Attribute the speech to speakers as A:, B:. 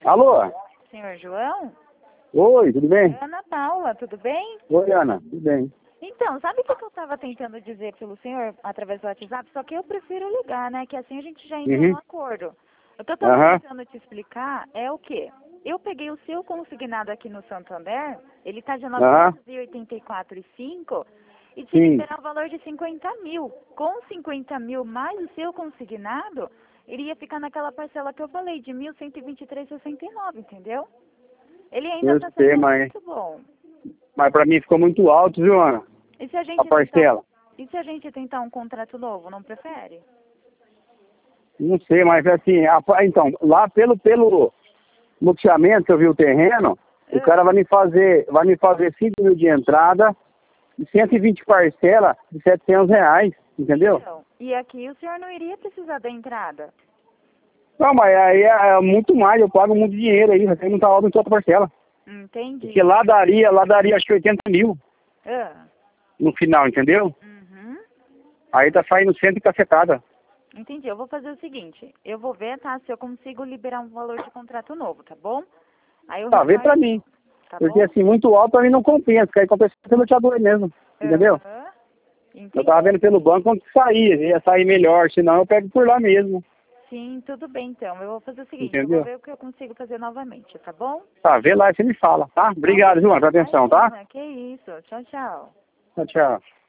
A: Alô?
B: Senhor João?
A: Oi, tudo bem?
B: Ana Paula, tudo bem?
A: Oi, Ana, tudo bem?
B: Então, sabe o que eu estava tentando dizer pelo senhor através do WhatsApp? Só que eu prefiro ligar, né? Que assim a gente já entra num acordo. O que eu estava tentando te explicar é o quê? Eu peguei o seu consignado aqui no Santander, ele está de 984,5 e te liberar o valor de 50 mil. Com 50 mil mais o seu consignado, iria ficar naquela parcela que eu falei, de 1.123,69, entendeu? Ele ainda está sendo muito bom.
A: Mas pra mim ficou muito alto, viu, Ana?
B: E se a gente
A: A parcela.
B: E se a gente tentar um contrato novo, não prefere?
A: Não sei, mas assim, então, lá pelo loteamento que eu vi o terreno, o cara vai me fazer 5 mil de entrada e 120 parcela de R$ 700, entendeu?
B: Então, e aqui o senhor não iria precisar da entrada.
A: Não, mas aí é muito mais, eu pago muito dinheiro aí, você não tá alto em toda parcela.
B: Entendi.
A: Porque lá daria acho que 80 mil
B: Ah.
A: no final, entendeu?
B: Uhum.
A: Aí tá saindo 100 e cacetada.
B: Entendi. Eu vou fazer o seguinte, eu vou ver, tá, se eu consigo liberar um valor de contrato novo, tá bom? Aí eu
A: Tá, vê pra
B: retorno,
A: mim.
B: tá
A: Porque
B: bom?
A: assim, muito alto pra mim não compensa, porque aí compensa pelo loteador mesmo, entendeu?
B: Aham.
A: Eu
B: Entendi.
A: tava vendo pelo banco quanto saía, ia sair melhor, senão eu pego por lá mesmo,
B: Sim, tudo bem então. Eu vou fazer o seguinte, eu vou
A: entendeu?
B: ver o que eu consigo fazer novamente, tá bom?
A: Tá, vê lá e você me fala, tá? Obrigado, João, pela atenção, tá?
B: Imagina, que isso. Tchau, tchau.
A: Tchau, tchau.